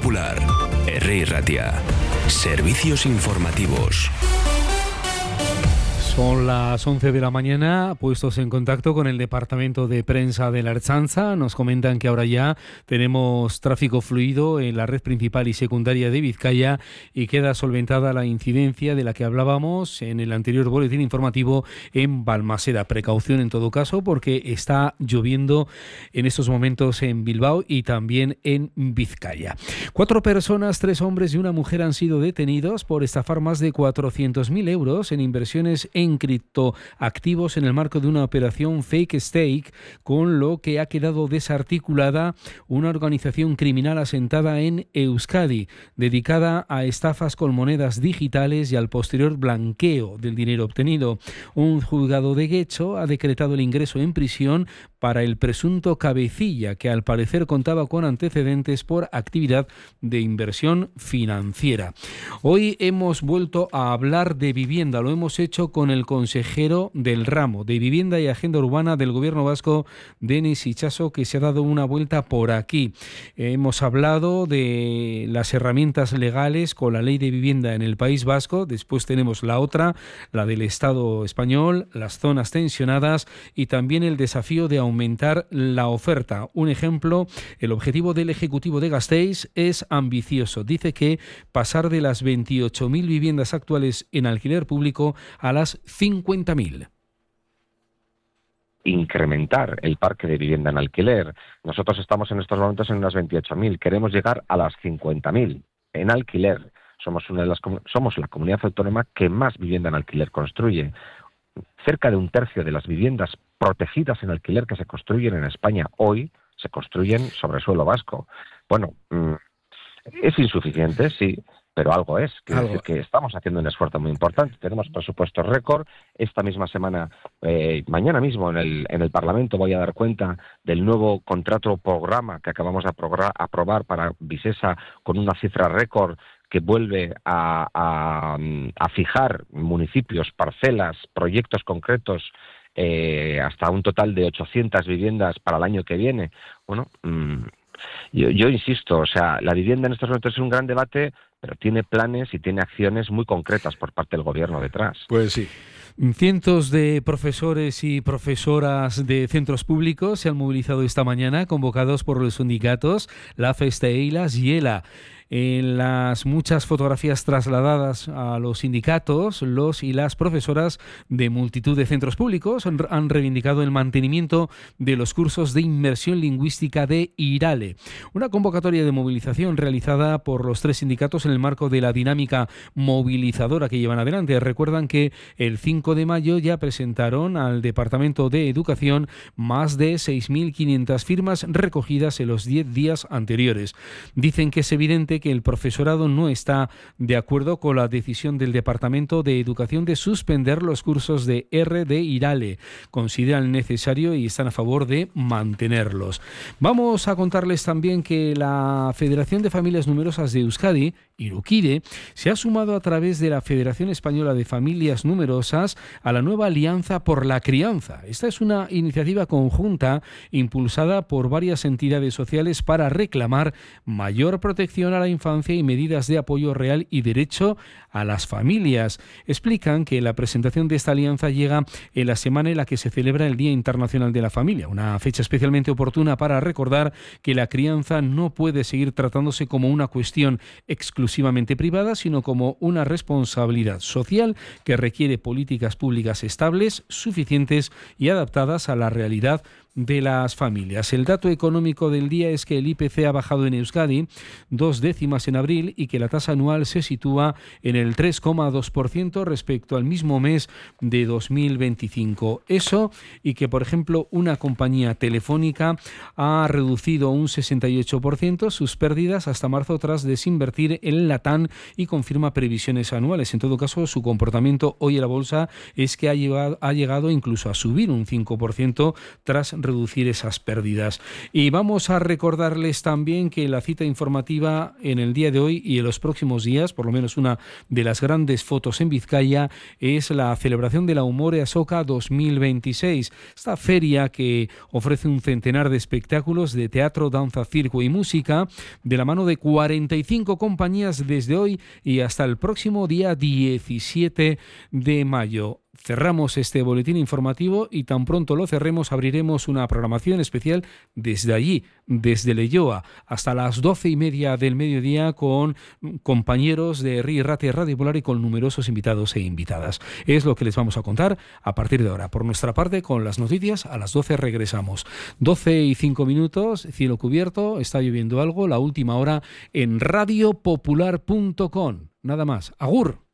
Popular, Herri Ratia. Servicios informativos. Son las 11 de la mañana, puestos en contacto con el Departamento de Prensa de la Ertzaintza. Nos comentan que ahora ya tenemos tráfico fluido en la red principal y secundaria de Vizcaya y queda solventada la incidencia de la que hablábamos en el anterior boletín informativo en Balmaseda. Precaución en todo caso porque está lloviendo en estos momentos en Bilbao y también en Vizcaya. 4 personas, 3 hombres y una mujer han sido detenidos por estafar más de 400.000 euros en inversiones en criptoactivos en el marco de una operación Fake Stake, con lo que ha quedado desarticulada una organización criminal asentada en Euskadi, dedicada a estafas con monedas digitales y al posterior blanqueo del dinero obtenido. Un juzgado de Guecho ha decretado el ingreso en prisión para el presunto cabecilla, que al parecer contaba con antecedentes por actividad de inversión financiera. Hoy hemos vuelto a hablar de vivienda, lo hemos hecho con el consejero del ramo de Vivienda y Agenda Urbana del Gobierno Vasco, Denis Itxaso, que se ha dado una vuelta por aquí. Hemos hablado de las herramientas legales con la Ley de Vivienda en el País Vasco, después tenemos la otra, la del Estado español, las zonas tensionadas y también el desafío de aumentar la oferta. Un ejemplo, el objetivo del Ejecutivo de Gasteiz es ambicioso. Dice que pasar de las 28.000 viviendas actuales en alquiler público a las 50.000. Incrementar el parque de vivienda en alquiler. Nosotros estamos en estos momentos en unas 28.000. Queremos llegar a las 50.000 en alquiler. Somos la comunidad autónoma que más vivienda en alquiler construye. Cerca de un tercio de las viviendas protegidas en alquiler que se construyen en España hoy se construyen sobre suelo vasco. Bueno, es insuficiente, sí, pero algo es. Quiere decir que estamos haciendo un esfuerzo muy importante. Tenemos presupuestos récord. Esta misma semana, mañana mismo en el Parlamento voy a dar cuenta del nuevo contrato programa que acabamos de aprobar para Visesa con una cifra récord que vuelve a fijar municipios, parcelas, proyectos concretos, hasta un total de 800 viviendas para el año que viene. Bueno, yo insisto, o sea, la vivienda en estos momentos es un gran debate, pero tiene planes y tiene acciones muy concretas por parte del Gobierno detrás. Pues sí. Cientos de profesores y profesoras de centros públicos se han movilizado esta mañana, convocados por los sindicatos, la FESTA, EILAS y ELA. En las muchas fotografías trasladadas a los sindicatos, los y las profesoras de multitud de centros públicos han reivindicado el mantenimiento de los cursos de inmersión lingüística de IRALE. Una convocatoria de movilización realizada por los 3 sindicatos en el marco de la dinámica movilizadora que llevan adelante. Recuerdan que el 5 de mayo ya presentaron al Departamento de Educación más de 6.500 firmas recogidas en los 10 días anteriores. Dicen que es evidente que el profesorado no está de acuerdo con la decisión del Departamento de Educación de suspender los cursos de R de IRALE. Consideran necesario y están a favor de mantenerlos. Vamos a contarles también que la Federación de Familias Numerosas de Euskadi, Irukide, se ha sumado a través de la Federación Española de Familias Numerosas a la nueva Alianza por la Crianza. Esta es una iniciativa conjunta impulsada por varias entidades sociales para reclamar mayor protección a la infancia y medidas de apoyo real y derecho a las familias. Explican que la presentación de esta alianza llega en la semana en la que se celebra el Día Internacional de la Familia, una fecha especialmente oportuna para recordar que la crianza no puede seguir tratándose como una cuestión exclusivamente privada, sino como una responsabilidad social que requiere políticas públicas estables, suficientes y adaptadas a la realidad de las familias. El dato económico del día es que el IPC ha bajado en Euskadi 2 décimas en abril y que la tasa anual se sitúa en el 3,2% respecto al mismo mes de 2025. Eso y que, por ejemplo, una compañía telefónica ha reducido un 68% sus pérdidas hasta marzo tras desinvertir en Latam y confirma previsiones anuales. En todo caso, su comportamiento hoy en la bolsa es que ha llegado incluso a subir un 5% tras reducir esas pérdidas. Y vamos a recordarles también que la cita informativa en el día de hoy y en los próximos días, por lo menos una de las grandes fotos en Vizcaya, es la celebración de la Umorea Soca 2026. Esta feria que ofrece un centenar de espectáculos de teatro, danza, circo y música de la mano de 45 compañías desde hoy y hasta el próximo día 17 de mayo. Cerramos este boletín informativo y tan pronto lo cerremos abriremos una programación especial desde allí, desde Leioa, hasta las 12:30 del mediodía con compañeros de RI Ratia Radio Popular y con numerosos invitados e invitadas. Es lo que les vamos a contar a partir de ahora. Por nuestra parte, con las noticias, a las 12 regresamos. 12:05, cielo cubierto, está lloviendo algo, la última hora en radiopopular.com. Nada más. Agur.